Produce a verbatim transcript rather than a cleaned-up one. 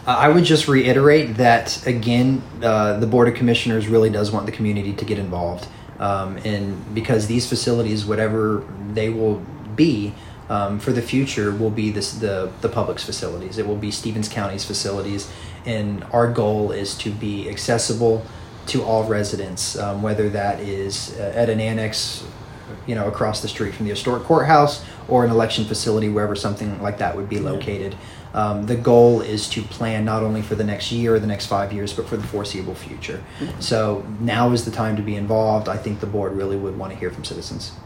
Uh, I would just reiterate that, again, uh, the Board of Commissioners really does want the community to get involved. Um, and because these facilities, whatever they will be um, for the future, will be this, the, the public's facilities. It will be Stevens County's facilities. And our goal is to be accessible to all residents, um, whether that is uh, at an annex, you know, across the street from the historic courthouse, or an election facility, wherever something like that would be located. Um, the goal is to plan not only for the next year or the next five years, but for the foreseeable future. So now is the time to be involved. I think the board really would want to hear from citizens.